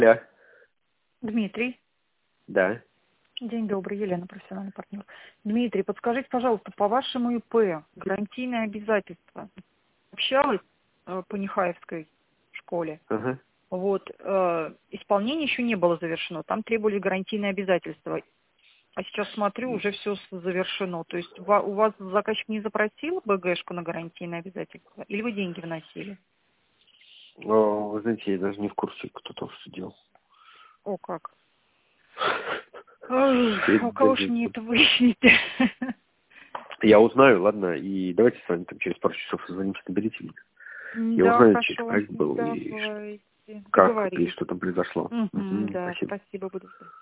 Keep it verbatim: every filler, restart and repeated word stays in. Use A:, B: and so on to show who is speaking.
A: Да.
B: Дмитрий.
A: Да.
B: День добрый, Елена, профессиональный партнер. Дмитрий, подскажите, пожалуйста, по вашему ИП гарантийное обязательство общалась э, по Нехаевской школе.
A: Ага.
B: Вот, э, исполнение еще не было завершено, там требовались гарантийные обязательства. А сейчас смотрю, уже все завершено. То есть ва- у вас заказчик не запросил БГшку на гарантийное обязательство? Или вы деньги вносили?
A: О, вы знаете, я даже не в курсе, кто там что делал.
B: О, как. Ой, у кого ж мне это выяснить?
A: Я узнаю, ладно, и давайте с вами там через пару часов созвонимся, наберите меня. Я
B: Да,
A: узнаю, чей
B: хорошо.
A: проект был и
B: Давайте.
A: как и
B: Договорились.
A: что там произошло.
B: Мгм,
A: Угу,
B: да,
A: спасибо.
B: спасибо, буду ждать.